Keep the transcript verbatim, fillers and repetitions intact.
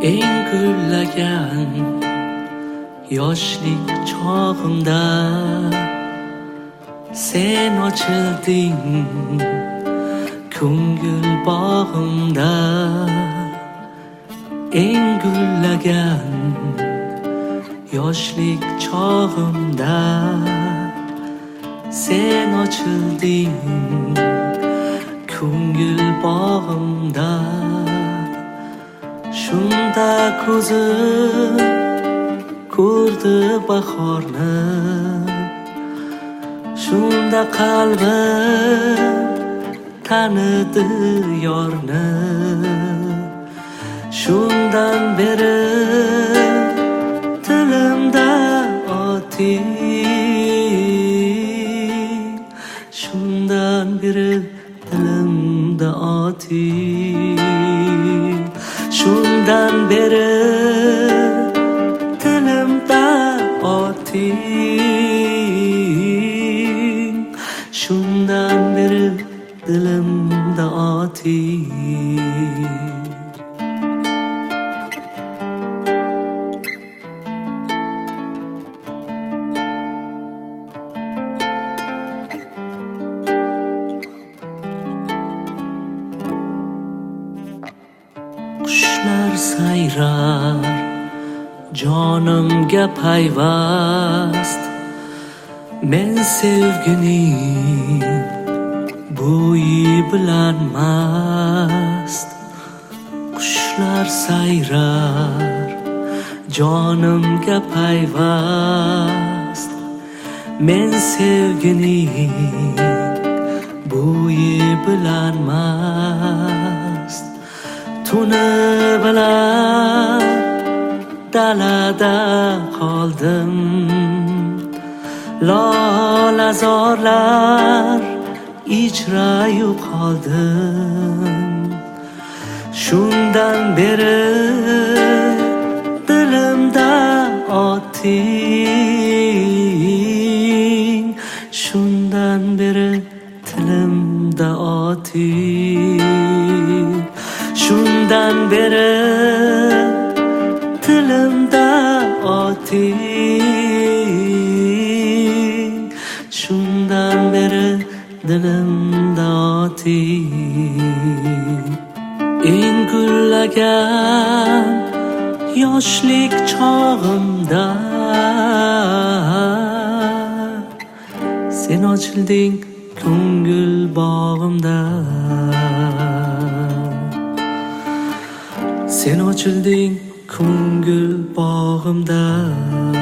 eng gullagan yoshlik chog'imda sen ochilding ko'ngil bog'imda. Eng gullagan yoshlik chog'imda sen ochilding ko'ngil bog'imda. Shunda ko'zim ko'rdi bahorni, shunda qalbim tanidi yorni. Shundan beri tilimda oting, shundan beri tilimda oting, shundan beri tilimda oting, shundan beri dilimda oting. Qushlar sayrar jonimga payvast, men sevgining bo'yi bilan mast. Qushlar sayrar jonimga payvast, men sevgining bo'yi bilan mast. Tuni bilan dalada qoldim, lolazorlar ijra yo'qoldim. Shundan beri dilimda oting, shundan beri tilimda oting, shundan beri tilimda oting, shundan beri dilimda oting. Eng gullagan yoshlik chog'imda sen ochilding ko'ngil bog'imda. Sen ochilding ko'ngil bog'imda.